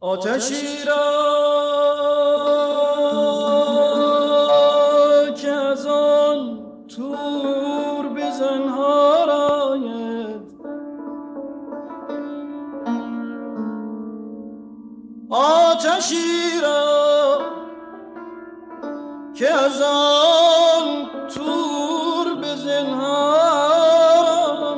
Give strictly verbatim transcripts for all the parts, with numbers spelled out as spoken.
آتشی را که از آن تور به زنهار آید، آتشی را که از آن تور به زنهار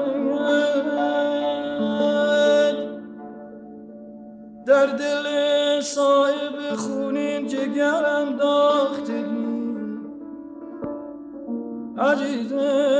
آید، در دل صاحب خونین جگر انداختگی عزیزم.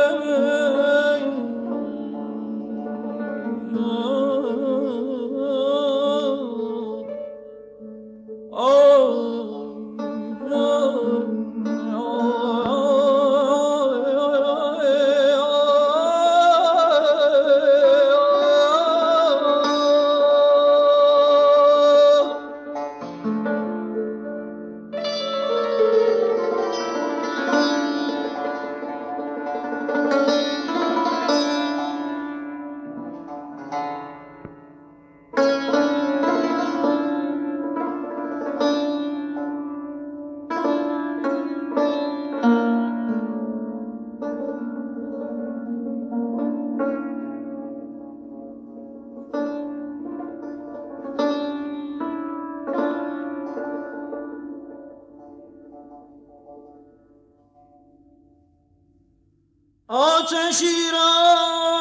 آتشی را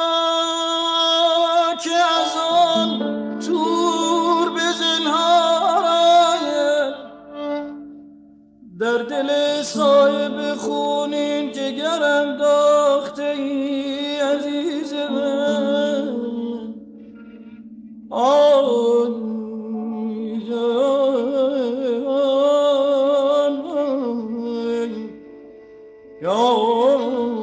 که از آن تور به زنهار آید، در دل صاحب خونین جگر انداخته ای عزیز من. آی جان یا